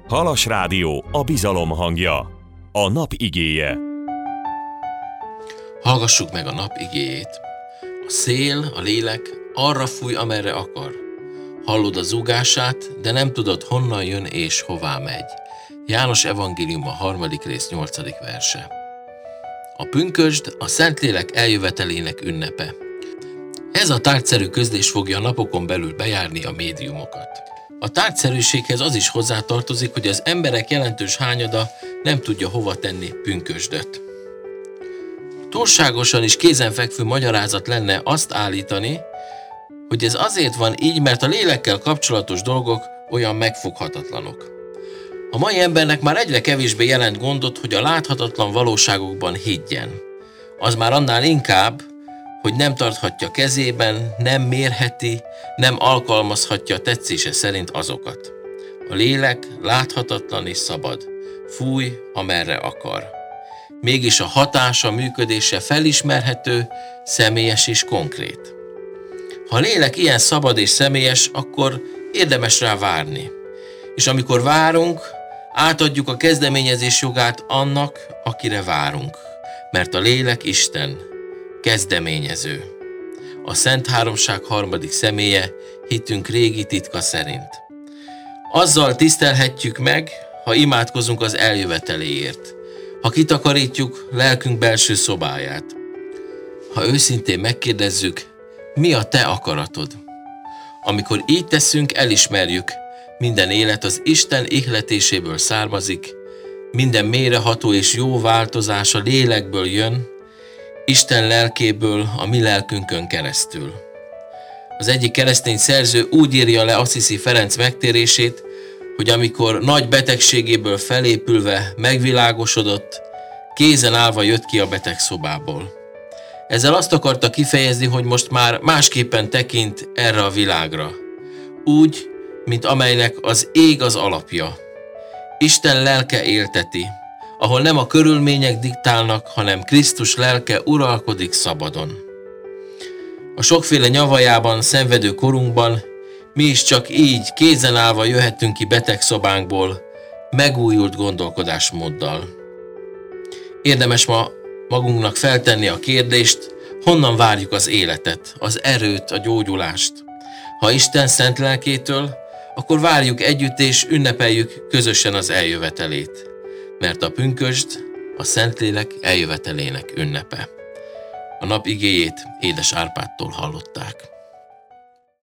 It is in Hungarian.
Halas Rádió, a bizalom hangja. A nap igéje. Hallgassuk meg a nap igéjét. A szél, a lélek arra fúj, amerre akar. Hallod a zúgását, de nem tudod, honnan jön és hová megy. János evangélium a 3. rész 8. verse. A pünkösd a Szentlélek eljövetelének ünnepe. Ez a tárgyszerű közlés fogja a napokon belül bejárni a médiumokat. A tárgyszerűséghez az is hozzátartozik, hogy az emberek jelentős hányada nem tudja hova tenni pünkösdöt. Túlságosan is kézenfekvő magyarázat lenne azt állítani, hogy ez azért van így, mert a lélekkel kapcsolatos dolgok olyan megfoghatatlanok. A mai embernek már egyre kevésbé jelent gondot, hogy a láthatatlan valóságokban higgyen. Az már annál inkább, hogy nem tarthatja kezében, nem mérheti, nem alkalmazhatja tetszése szerint azokat. A lélek láthatatlan és szabad, fúj, amerre akar. Mégis a hatása, működése felismerhető, személyes és konkrét. Ha a lélek ilyen szabad és személyes, akkor érdemes rá várni. És amikor várunk, átadjuk a kezdeményezés jogát annak, akire várunk. Mert a lélek Isten, kezdeményező. A Szent Háromság harmadik személye hitünk régi titka szerint. Azzal tisztelhetjük meg, ha imádkozunk az eljöveteléért, ha kitakarítjuk lelkünk belső szobáját. Ha őszintén megkérdezzük, mi a te akaratod? Amikor így teszünk, elismerjük, minden élet az Isten ihletéséből származik, minden mélyreható és jó változás a lélekből jön, Isten lelkéből a mi lelkünkön keresztül. Az egyik keresztény szerző úgy írja le Assisi Ferenc megtérését, hogy amikor nagy betegségéből felépülve megvilágosodott, kézen állva jött ki a betegszobából. Ezzel azt akarta kifejezni, hogy most már másképpen tekint erre a világra. Úgy, mint amelynek az ég az alapja. Isten lelke élteti, ahol nem a körülmények diktálnak, hanem Krisztus lelke uralkodik szabadon. A sokféle nyavajában szenvedő korunkban mi is csak így kézen állva jöhetünk ki betegszobánkból, megújult gondolkodásmóddal. Érdemes ma magunknak feltenni a kérdést, honnan várjuk az életet, az erőt, a gyógyulást. Ha Isten szent lelkétől, akkor várjuk együtt és ünnepeljük közösen az eljövetelét. Mert a pünkösd a Szentlélek eljövetelének ünnepe. A nap igéjét Édes Árpádtól hallották.